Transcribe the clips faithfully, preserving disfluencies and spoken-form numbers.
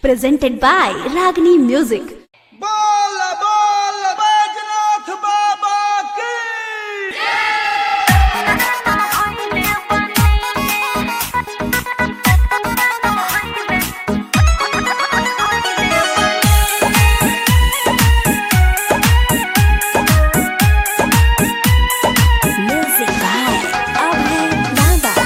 presented by Ragini Music. बोल बोल बैजनाथ बाबा की Music by Abhay Baba.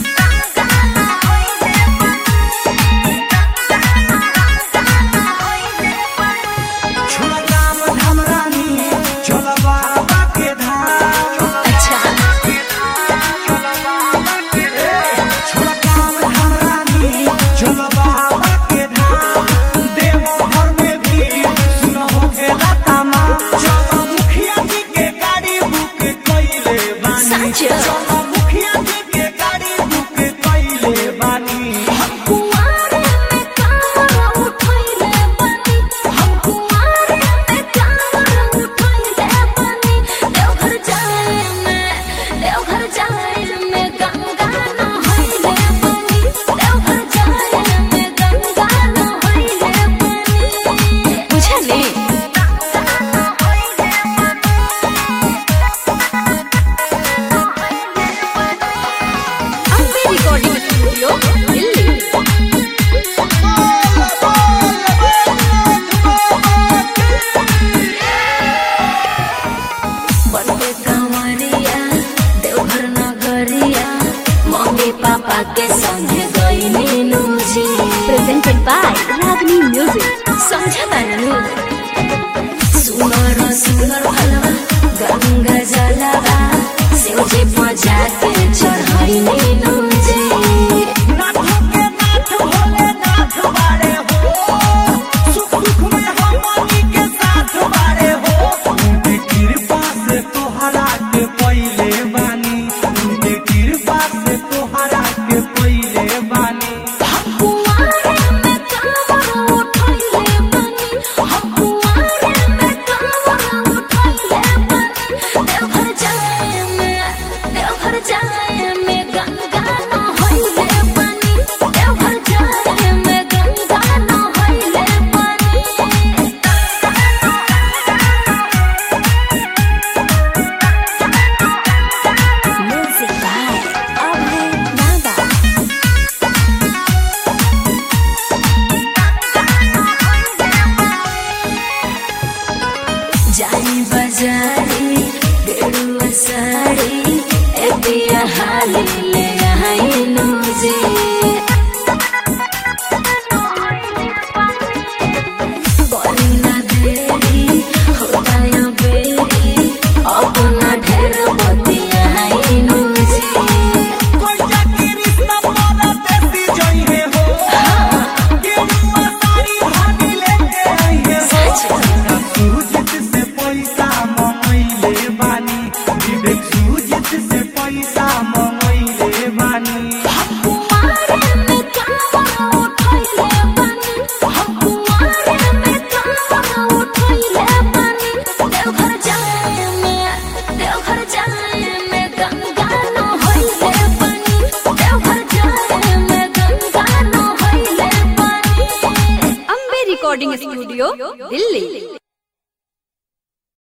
छोड़ा राम धाम रानी चला बाबा के धाम अच्छा छोड़ा राम धाम रानी चला बाबा के धाम देवघर में भी सुनो होखेला तमाम चलो मुखिया जी के गाड़ी बुक कइले बानी सच? चलो मुखिया जी के गाड़ी बुक कइले बानी कुंवारे में कांवर उठैले बनी, हम कुंवारे में कांवर उठैले बनी। देवघर जाए में, देवघर जाए में गंगा नहाइले बनी, देवघर जाए में गंगा नहाइले बनी। बुझली? Ambe recording studio Delhi. बनके कंवरिया देवघर नगरिया मम्मी पापा के संगे गईनी नूजी। Presented by Ragini music. समझता नू? सुनर सुनर भलवा गंगा जलवा शिवजी पजा के चढ़ाईनी नूजी। नाथों के नाथ भोले नाथ बाड़े हो सुख दुख में हमनी के साथ बाड़े हो उनके कृपा से तोहरा के पहिले बानी उनके कृपा से तोहरा के पहिले बानी हम कुंवारे में कांवर उठैले बनी, हम कुंवारे में कांवर उठैले बनी। देवघर जाए में, देवघर जाए में गंगा नहाइले बनी, देवघर जाए में गंगा नहाइले बनी। Music by Abhay Baba. जाई बाजारी गेरुआ साड़ी ए बिया हाली ले आई नूजी। करी ना देरी होता या बेरी अपना ढेर बतिया आई नूजी। कोई जाके रिश्ता मोरा देती जइहे हो गेरुआ साड़ी भागी लेके आइहे हो सूजित से पैसा मंगइले बानी विवेक सूजित से पैसा मंगइले बानी कुंवारे में कांवर उठैले बनी, हम कुंवारे में कांवर उठैले बनी। देवघर जाए में, देवघर जाए में गंगा नहाइले बनी, देवघर जाए में गंगा नहाइले बनी। Ambe recording studio Delhi.